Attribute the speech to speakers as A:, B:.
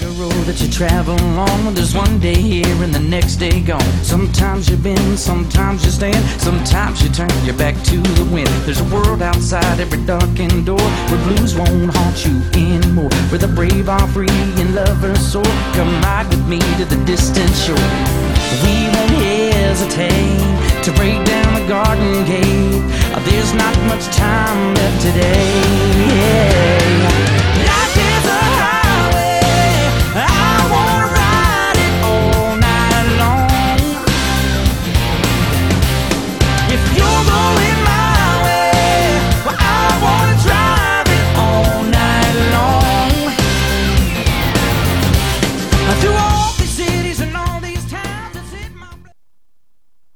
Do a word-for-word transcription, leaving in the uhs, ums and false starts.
A: road that you travel on, there's one day here and the next day gone. Sometimes you bend, sometimes you stand, sometimes you turn your back to the wind. There's a world outside every darkened door where blues won't haunt you anymore, where the brave are free and lovers soar. Come ride with me to the distant shore. We won't hesitate to break down the garden gate. There's not much time left today.